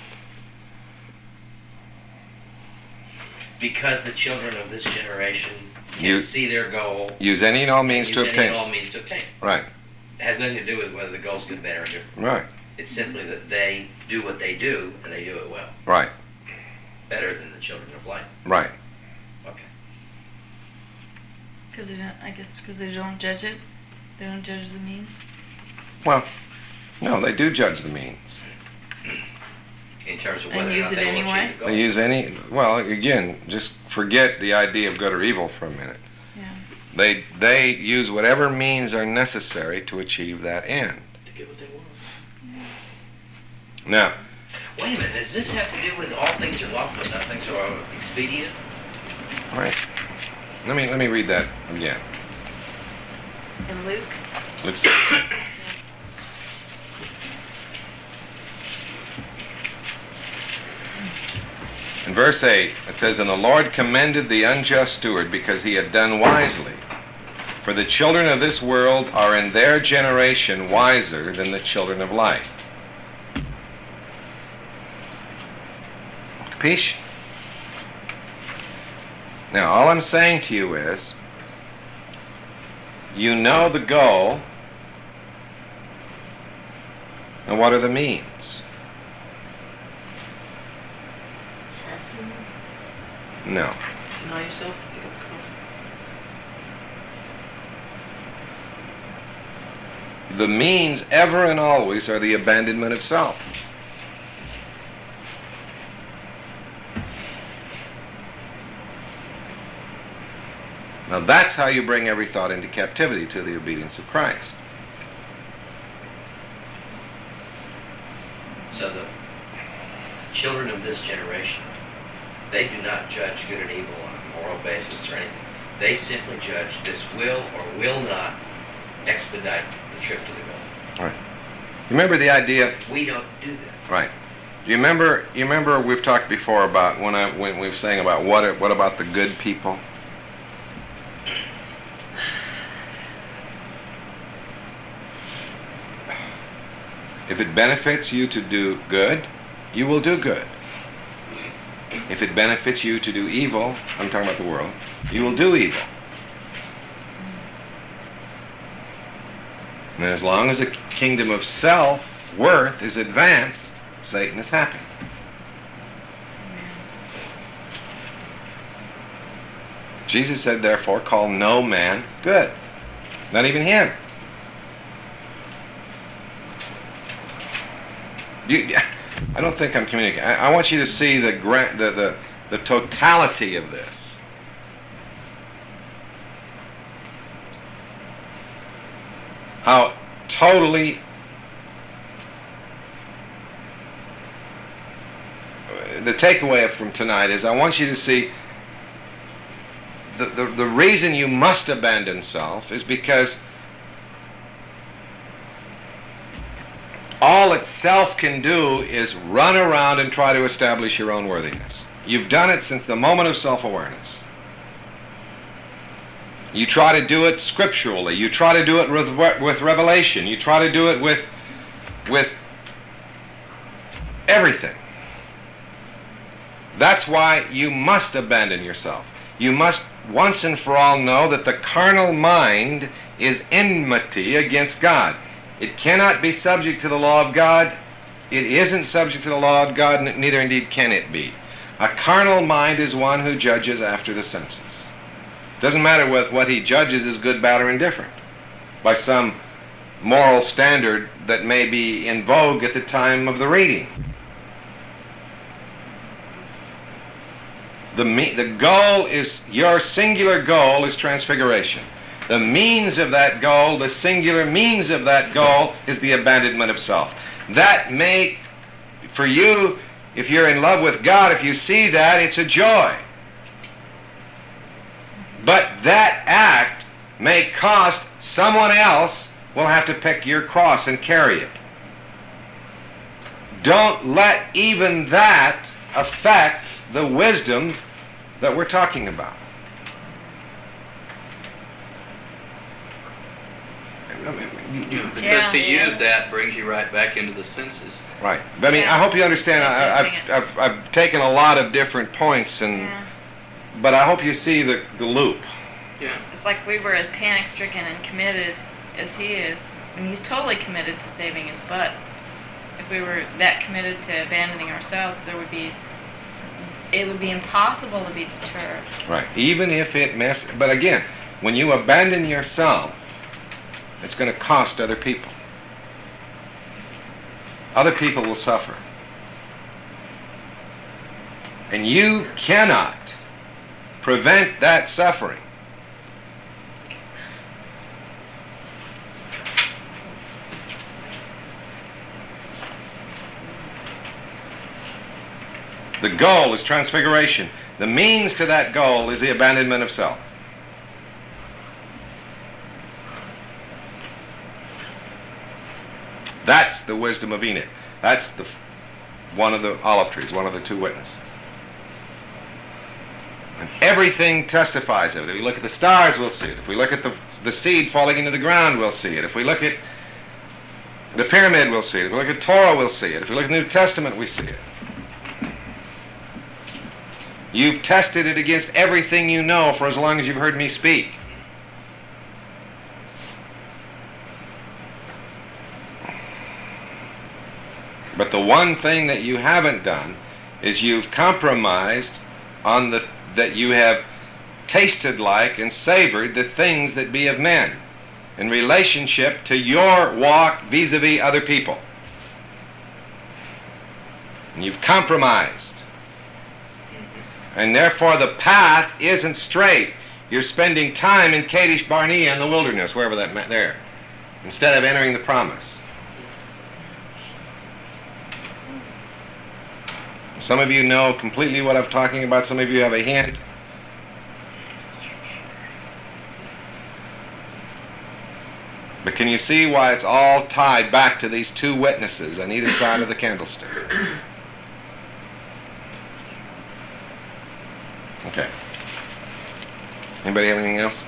Because the children of this generation can You- see their goal. Use any and all means use to any obtain. and all means to obtain. Right, It has nothing to do with whether the goal's good, bad, or different. right, It's simply that they do what they do, and they do it well. right, Better than the children of light. right. Okay. Because they don't, I guess because they don't judge it. They don't judge the means. Well, no, they do judge the means. In terms of And whether or use not it they will anyway? achieve the goal. They use any, well, again, just forget the idea of good or evil for a minute. Yeah. They, they use whatever means are necessary to achieve that end. To get what they want. Now, Wait a minute, does this have to do with all things are lawful but none things are expedient? all right, let me, let me read that again. And Luke. Let's, in verse eight, it says, "And the Lord commended the unjust steward because he had done wisely. For the children of this world are in their generation wiser than the children of light." Capiche? Now, all I'm saying to you is, you know the goal, and what are the means? No. Know yourself. The means, ever and always, are the abandonment of self. Now that's how you bring every thought into captivity to the obedience of Christ. So the children of this generation, they do not judge good and evil on a moral basis or anything. They simply judge this will or will not expedite the trip to the goal. Right. You remember the idea? We don't do that. Right. You remember? You remember we've talked before about when I when we were saying about what are, what about the good people? If it benefits you to do good, you will do good. If it benefits you to do evil, I'm talking about the world, you will do evil. And as long as the kingdom of self-worth is advanced, Satan is happy. Jesus said, therefore, call no man good. Not even him. You, I don't think I'm communicating. I, I want you to see the, gra- the, the, the totality of this. How totally the takeaway from tonight is I want you to see the, the, the reason you must abandon self is because all itself can do is run around and try to establish your own worthiness. You've done it since the moment of self-awareness. You try to do it scripturally. You try to do it with, with revelation. You try to do it with, with everything. That's why you must abandon yourself. You must once and for all know that the carnal mind is enmity against God. It cannot be subject to the law of God. It isn't subject to the law of God, and neither indeed can it be. A carnal mind is one who judges after the senses. Doesn't matter whether what he judges is good, bad, or indifferent, by some moral standard that may be in vogue at the time of the reading. The, me- the goal is, your singular goal is transfiguration. The means of that goal, the singular means of that goal, is the abandonment of self. That may, for you, if you're in love with God, if you see that, it's a joy. But that act may cost someone else will have to pick your cross and carry it. Don't let even that affect the wisdom that we're talking about. Because Yeah, to yeah. use that brings you right back into the senses. Right. But I mean, Yeah. I hope you understand. I, That's I've, I've, I've taken a lot of different points, and Yeah. but I hope you see the, the loop. Yeah. It's like we were as panic-stricken and committed as he is. And he's totally committed to saving his butt. If we were that committed to abandoning ourselves, there would be, it would be impossible to be deterred. Right. Even if it mess. But again, when you abandon yourself, it's going to cost other people. Other people will suffer. And you cannot prevent that suffering. The goal is transfiguration. The means to that goal is the abandonment of self. That's the wisdom of Enoch. That's the one of the olive trees, one of the two witnesses. And everything testifies of it. If we look at the stars, we'll see it. If we look at the, the seed falling into the ground, we'll see it. If we look at the pyramid, we'll see it. If we look at Torah, we'll see it. If we look at the New Testament, we see it. You've tested it against everything you know for as long as you've heard me speak. But the one thing that you haven't done is you've compromised on the that you have tasted like and savored the things that be of men in relationship to your walk vis-a-vis other people. And you've compromised. And therefore the path isn't straight. You're spending time in Kadesh Barnea in the wilderness, wherever that meant there, instead of entering the promise. Some of you know completely what I'm talking about. Some of you have a hint. But can you see why it's all tied back to these two witnesses on either side of the candlestick? Okay. Anybody have anything else?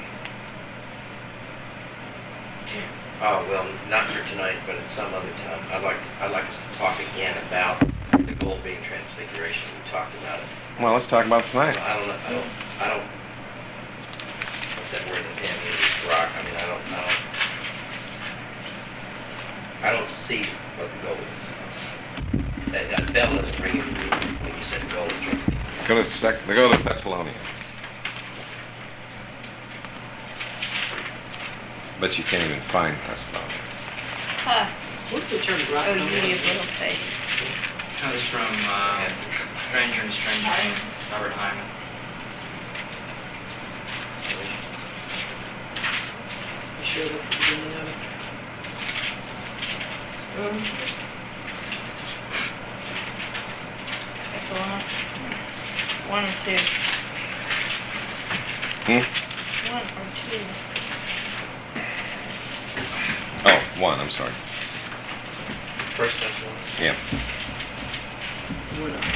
Oh, well, not for tonight, but at some other time. I'd like, I'd like us to talk again about the goal being transfiguration. We talked about it. Well, let's talk about it tonight. I don't know, I don't, I don't, what's that word that can't use, rock? I mean, I don't, I don't, I don't see what the goal is. That, that bell doesn't ring in me when you said the goal is transfiguration. Go to the sec- go to Thessalonians. But you can't even find Thessalonians. Huh. What's the term rock? Oh, you need a little faith. Comes from uh, Stranger and Strange Things, Robert Hyman. You sure that's the beginning of it? Um, That's the one. One or two. Hmm? One or two. Oh, one, I'm sorry. First Thessalonians. Yeah. We're not.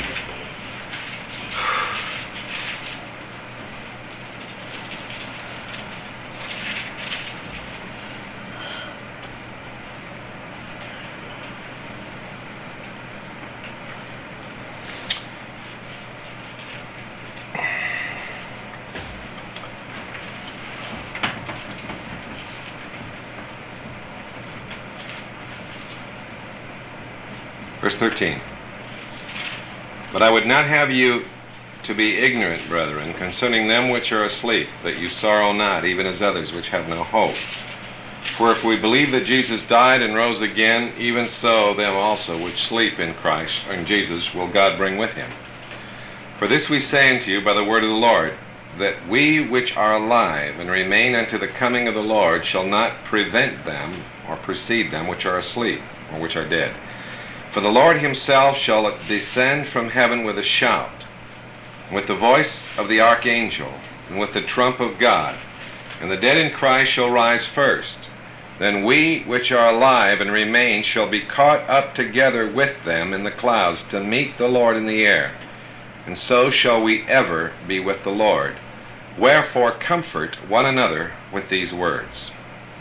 Verse thirteen. But I would not have you to be ignorant, brethren, concerning them which are asleep, that you sorrow not, even as others which have no hope. For if we believe that Jesus died and rose again, even so them also which sleep in Christ, or in Jesus, will God bring with him. For this we say unto you by the word of the Lord, that we which are alive and remain unto the coming of the Lord shall not prevent them, or precede them, which are asleep, or which are dead. For the Lord himself shall descend from heaven with a shout, and with the voice of the archangel, and with the trump of God, and the dead in Christ shall rise first. Then we which are alive and remain shall be caught up together with them in the clouds to meet the Lord in the air, and so shall we ever be with the Lord. Wherefore comfort one another with these words.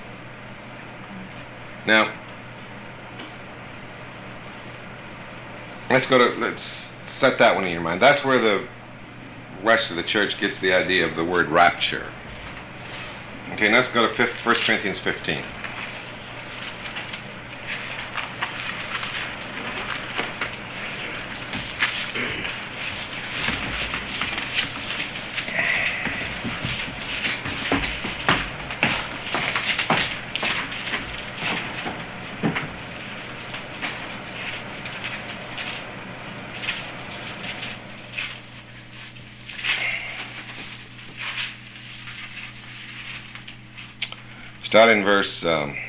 Now, let's go to, let's set that one in your mind. That's where the rest of the church gets the idea of the word rapture. Okay, let's go to First Corinthians fifteen. Start in verse um,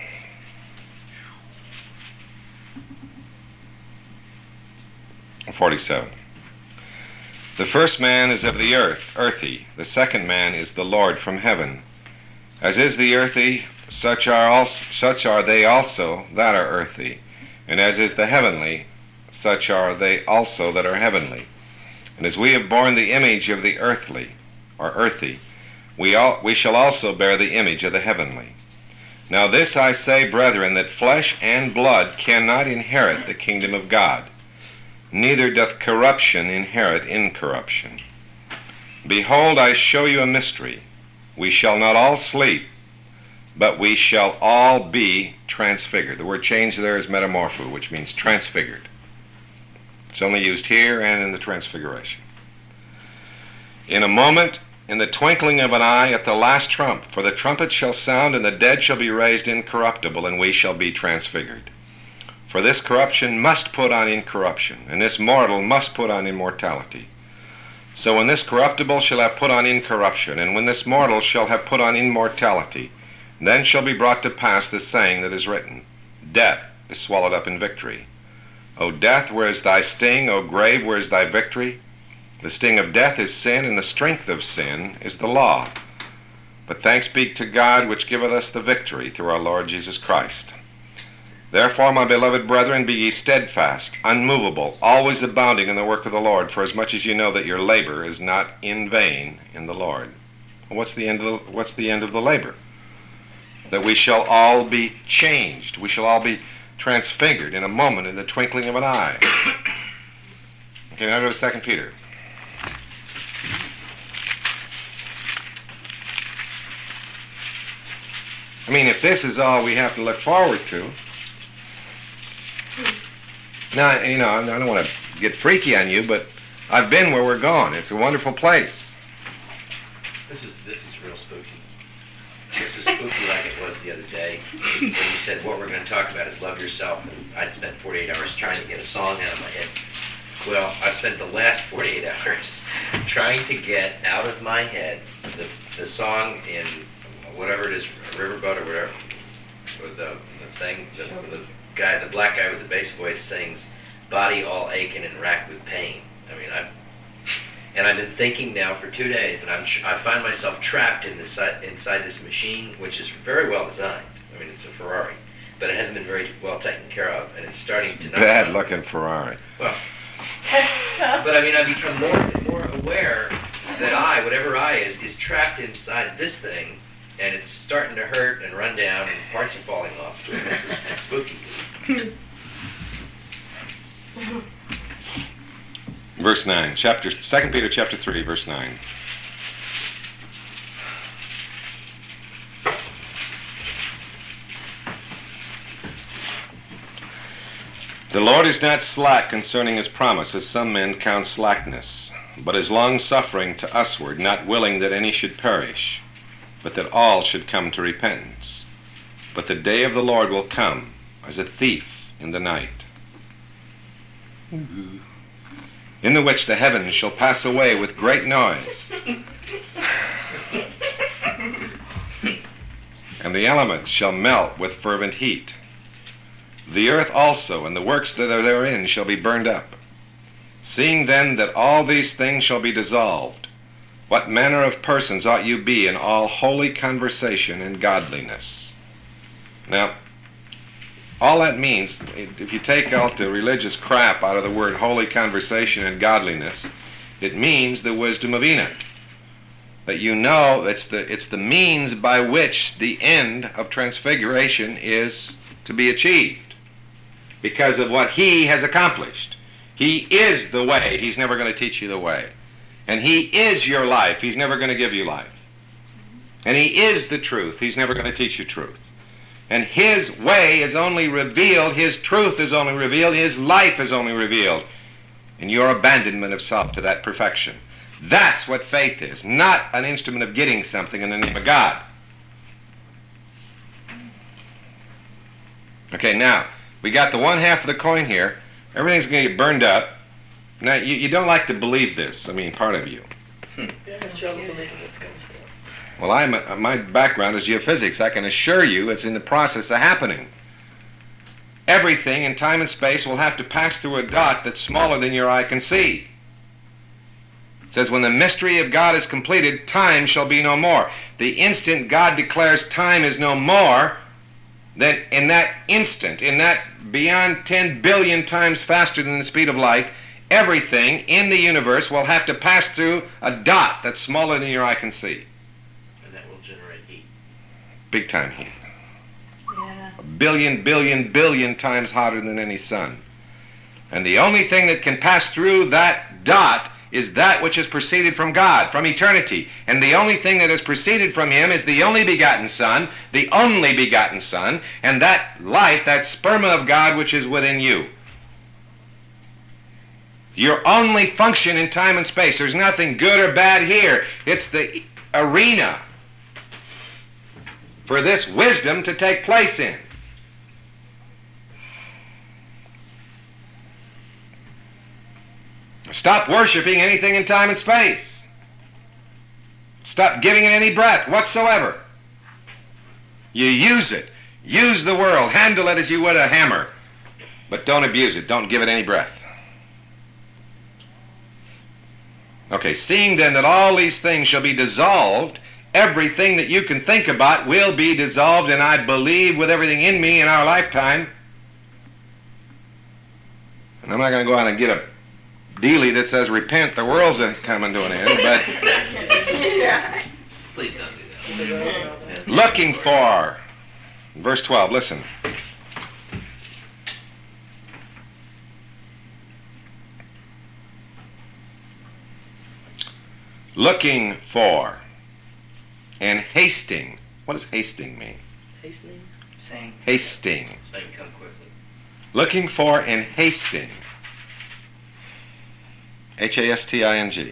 forty-seven. The first man is of the earth, earthy. The second man is the Lord from heaven. As is the earthy, such are also, such are they also that are earthy. And as is the heavenly, such are they also that are heavenly. And as we have borne the image of the earthly, or earthy, we all, we shall also bear the image of the heavenly. Now this I say, brethren, that flesh and blood cannot inherit the kingdom of God, neither doth corruption inherit incorruption. Behold, I show you a mystery. We shall not all sleep, but we shall all be transfigured. The word changed there is metamorpho, which means transfigured. It's only used here and in the transfiguration. In a moment, in the twinkling of an eye, at the last trump, for the trumpet shall sound, and the dead shall be raised incorruptible, and we shall be transfigured. For this corruption must put on incorruption, and this mortal must put on immortality. So when this corruptible shall have put on incorruption, and when this mortal shall have put on immortality, then shall be brought to pass the saying that is written, Death is swallowed up in victory. O death, where is thy sting? O grave, where is thy victory? The sting of death is sin, and the strength of sin is the law. But thanks be to God, which giveth us the victory through our Lord Jesus Christ. Therefore, my beloved brethren, be ye steadfast, unmovable, always abounding in the work of the Lord, for as much as ye know that your labor is not in vain in the Lord. What's the end of the, what's the end of the labor? That we shall all be changed. We shall all be transfigured in a moment, in the twinkling of an eye. Okay, now go to Second Peter. I mean, if this is all we have to look forward to, now, you know, I don't want to get freaky on you, but I've been where we're going. It's a wonderful place. This is this is real spooky. This is spooky like it was the other day when you said what we're going to talk about is love yourself, and I'd spent forty-eight hours trying to get a song out of my head. Well, I've spent the last forty-eight hours trying to get out of my head the the song in whatever it is, Riverboat or whatever, or the, the thing, the, the guy, the black guy with the bass voice sings, "Body all aching and racked with pain." I mean, I've and I've been thinking now for two days, and I'm I find myself trapped in this inside this machine, which is very well designed. I mean, it's a Ferrari, but it hasn't been very well taken care of, and it's starting to not Bad looking Ferrari. Well, but I mean, I become more and more aware that I, whatever I is, is trapped inside this thing, and it's starting to hurt and run down, and parts are falling off. And this is spooky. Verse nine, chapter Second Peter chapter three, verse nine. The Lord is not slack concerning his promise, as some men count slackness, but is long-suffering to usward, not willing that any should perish, but that all should come to repentance. But the day of the Lord will come as a thief in the night, in the which the heavens shall pass away with great noise, and the elements shall melt with fervent heat. The earth also and the works that are therein shall be burned up. Seeing then that all these things shall be dissolved, what manner of persons ought you be in all holy conversation and godliness? Now, all that means, if you take out the religious crap out of the word holy conversation and godliness, it means the wisdom of Enoch. That you know it's the, it's the means by which the end of transfiguration is to be achieved, because of what he has accomplished. He is the way. He's never going to teach you the way. And he is your life. He's never going to give you life. And he is the truth. He's never going to teach you truth. And his way is only revealed, his truth is only revealed, his life is only revealed in your abandonment of self to that perfection. That's what faith is, not an instrument of getting something in the name of God. Okay, now, we got the one half of the coin here. Everything's going to get burned up. Now, you, you don't like to believe this. I mean, part of you. I have trouble believing this kind of stuff. Well, I'm a, my background is geophysics. I can assure you it's in the process of happening. Everything in time and space will have to pass through a dot that's smaller than your eye can see. It says, when the mystery of God is completed, time shall be no more. The instant God declares time is no more, then in that instant, in that beyond ten billion times faster than the speed of light, everything in the universe will have to pass through a dot that's smaller than your eye can see. And that will generate heat. Big time heat. Yeah. A billion, billion, billion times hotter than any sun. And the only thing that can pass through that dot is that which has proceeded from God, from eternity. And the only thing that has proceeded from him is the only begotten Son, the only begotten Son, and that life, that sperma of God which is within you. Your only function in time and space. There's nothing good or bad here. It's the arena for this wisdom to take place in. Stop worshiping anything in time and space. Stop giving it any breath whatsoever. You use it. Use the world. Handle it as you would a hammer. But don't abuse it. Don't give it any breath. Okay, seeing then that all these things shall be dissolved, everything that you can think about will be dissolved, and I believe with everything in me in our lifetime. And I'm not going to go out and get a dealie that says repent, the world's coming to an end, but Please don't do that. looking for, verse twelve, listen. Looking for and hasting. What does hasting mean? Hastening. Saying, Hasting. Saying come quickly. Looking for and hasting. H A S T I N G.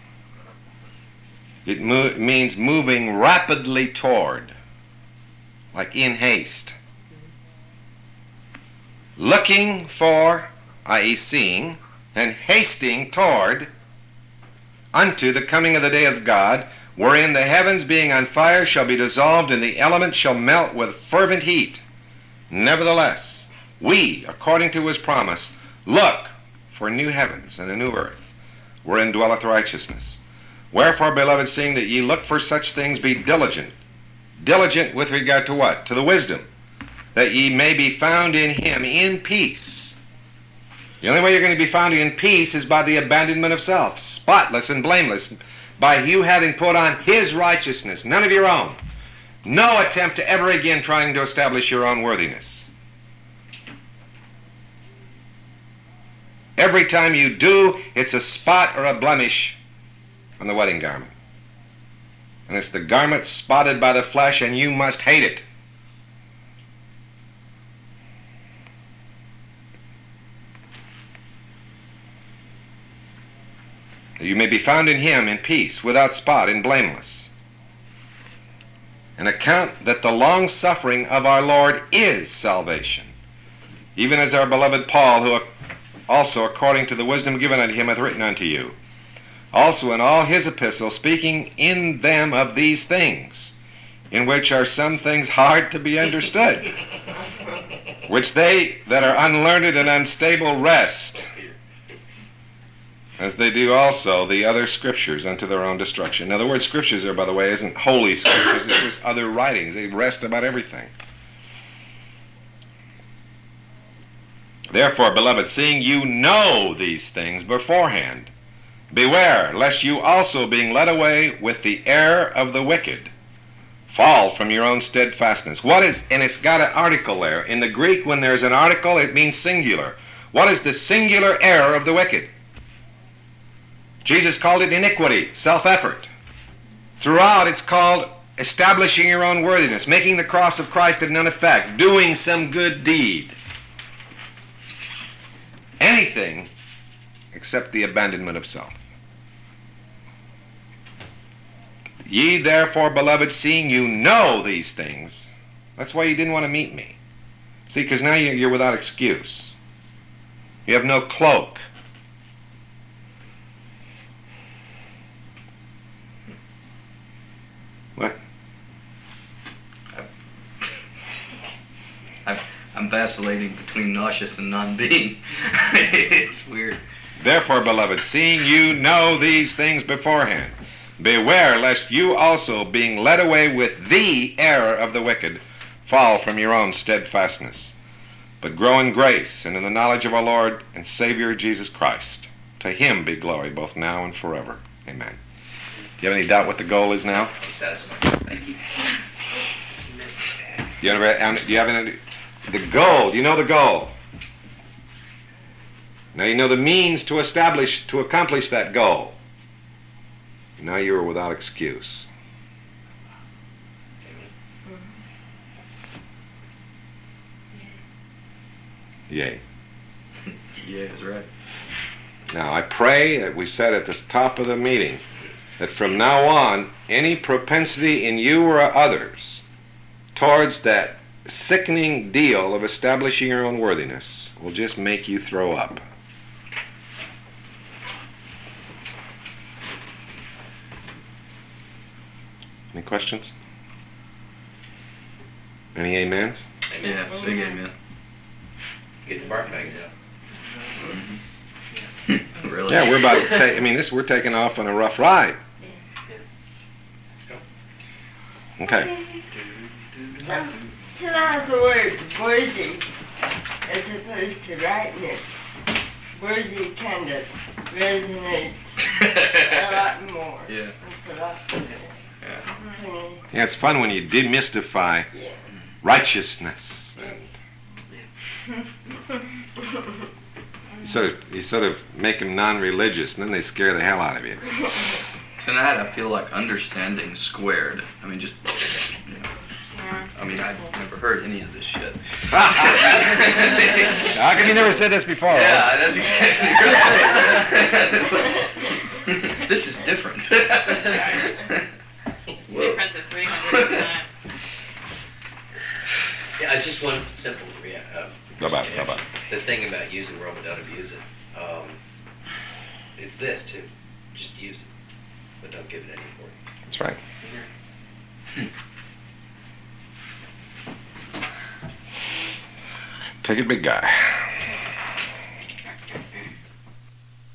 It mo- means moving rapidly toward, like in haste. Looking for, that is seeing, and hasting toward, unto the coming of the day of God, wherein the heavens being on fire shall be dissolved, and the elements shall melt with fervent heat. Nevertheless, we, according to his promise, look for new heavens and a new earth, wherein dwelleth righteousness. Wherefore, beloved, seeing that ye look for such things, be diligent. Diligent with regard to what? To the wisdom. that ye may be found in him in peace. The only way you're going to be found in peace is by the abandonment of self, spotless and blameless, by you having put on his righteousness, none of your own. No attempt to ever again trying to establish your own worthiness. Every time you do, it's a spot or a blemish on the wedding garment. And it's the garment spotted by the flesh, and you must hate it. You may be found in him in peace, without spot, and blameless. And account that the long suffering of our Lord is salvation, even as our beloved Paul, who also according to the wisdom given unto him hath written unto you. Also in all his epistles, speaking in them of these things, in which are some things hard to be understood, which they that are unlearned and unstable wrest, as they do also the other scriptures unto their own destruction. Now the word scriptures there, by the way, isn't holy scriptures, it's just other writings. They rest about everything. Therefore, beloved, seeing you know these things beforehand, beware lest you also, being led away with the error of the wicked, fall from your own steadfastness. What is, and it's got an article there. In the Greek, when there's an article, it means singular. What is the singular error of the wicked? Jesus called it iniquity, self-effort. Throughout, it's called establishing your own worthiness, making the cross of Christ of none effect, doing some good deed. Anything except the abandonment of self. Ye therefore, beloved, seeing you know these things, that's why you didn't want to meet me. See, because now you're without excuse. You have no cloak. What? I'm, I'm vacillating between nauseous and non-being. It's weird. Therefore, beloved, seeing you know these things beforehand, beware lest you also, being led away with the error of the wicked, fall from your own steadfastness. But grow in grace and in the knowledge of our Lord and Savior Jesus Christ. To him be glory both now and forever. Amen. Do you have any doubt what the goal is now? I'm satisfied. Thank you. Do you, ever, do you have any, the goal? Do you know the goal? Now you know the means to establish, to accomplish that goal. Now you are without excuse. Yay. Yeah, that's right. Now I pray that we said at the top of the meeting that from now on, any propensity in you or others towards that sickening deal of establishing your own worthiness will just make you throw up. Any questions? Any amens? Amen. Yeah, big amen. Get the bark bags out. Really? Yeah, we're about to take, I mean, this, we're taking off on a rough ride. Okay. Some, sometimes the word worthy as opposed to rightness, worthy kind of resonates a lot more. Yeah. That's a lot better. Yeah. Yeah, it's fun when you demystify Yeah. righteousness. You sort of, you sort of make them non-religious, and then they scare the hell out of you. Tonight I feel like understanding squared. I mean, just, you know, I mean, I've never heard any of this shit. How come you never said this before? Yeah, that's exactly right. This is different. It's different than three hundred times. Yeah, just one simple. Yeah. Uh, Go back, go back. The thing about using Rome, don't abuse it. Um, it's this too. Just use it, but don't give it any authority. That's right. Take it, big guy.